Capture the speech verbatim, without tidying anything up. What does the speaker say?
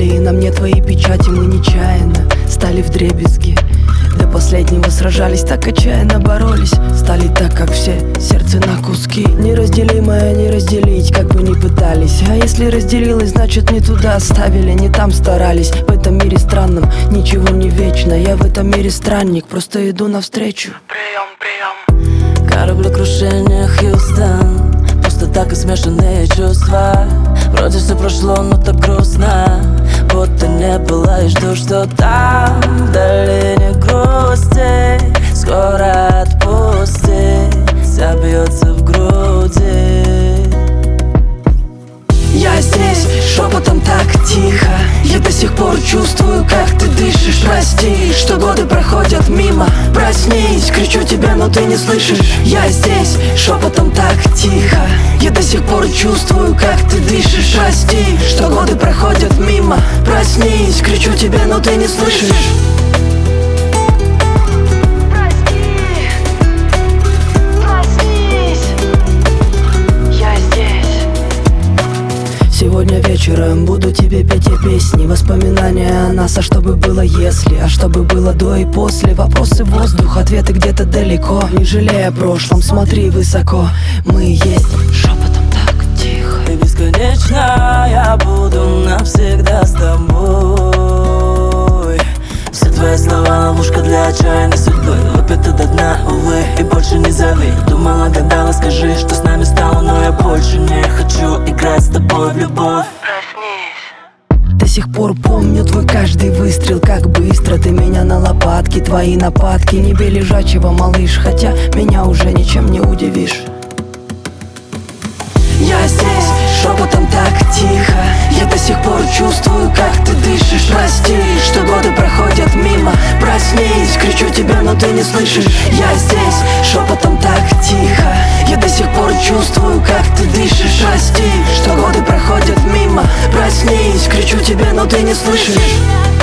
пропали, и на мне твои печати. Мы нечаянно стали вдребезги, до последнего сражались, так отчаянно боролись. Стали так, как все, сердце на куски. Неразделимое не разделить, как бы ни пытались. А если разделилось, значит не туда ставили, не там старались. В этом мире странном ничего не вечно. Я в этом мире странник, просто иду навстречу. Прием, прием. Кораблекрушение, Хьюстон. Просто так и смешанные чувства. Вроде все прошло, но так грустно, будто не было и жду, что там вдали не грусти. Скоро отпустить, вся бьется в груди. Я здесь, шепотом так тихо. Я до сих пор чувствую, как ты дышишь. Прости, что годы проходят мимо. Проснись, кричу тебе, но ты не слышишь. Я здесь, шепотом так тихо. Я до сих пор чувствую, как ты дышишь. Прости, что годы проходят мимо. Проснись, кричу тебе, но ты не слышишь. Сегодня вечером буду тебе петь и песни. Воспоминания о нас, а что бы было если, а что бы было до и после. Вопросы в воздух, ответы где-то далеко. Не жалея о прошлом, смотри высоко. Мы есть, шепотом так тихо. И бесконечно я буду навсегда с тобой. Все твои слова ловушка для отчаянной судьбы. Выпита до дна, увы, и больше не зови. Думала, гадала, скажи, что с нами стало, но я больше не хочу играть с тобой в любовь. Проснись. До сих пор помню твой каждый выстрел, как быстро ты меня на лопатки. Твои нападки, не бей лежачего, малыш, хотя меня уже ничем не удивишь. Я здесь, шепотом так тихо. Я до сих пор чувствую, как ты дышишь. Прости, что годы проходят мимо. Проснись, кричу тебе, но ты не слышишь. Я здесь, шепотом так тихо. Я до сих пор чувствую, как ты дышишь. Прости, что годы проходят мимо. Проснись, кричу тебе, но ты не слышишь.